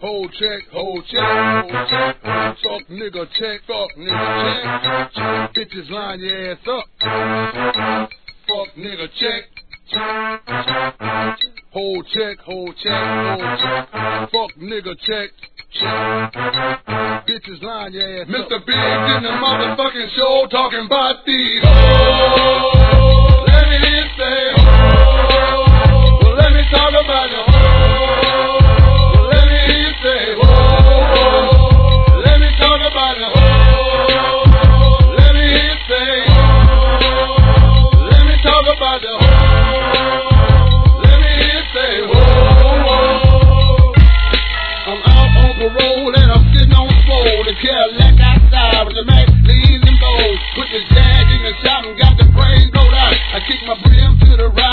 hold check, hold check, hold check. Fuck nigga check, fuck nigga check. Bitches line your ass up. Fuck nigga check. Hold check, hold check, hold check. Fuck nigga check. Bitches line your ass up. Mr. Biggs in the motherfucking show talking about these hoes. Let me hear you say hoes. Well, let me talk about the hoes. Well, let me hear you say hoes. Let me talk about the hoes. Let me hear you say hoes. Let me talk about the hoes. Let me hear you say hoes. I'm out on parole and I'm sitting on swole. The Cadillac outside with the Mac leaves and bows. Put the jag in the shop and got the brains rolled out. I kick my brim to the right.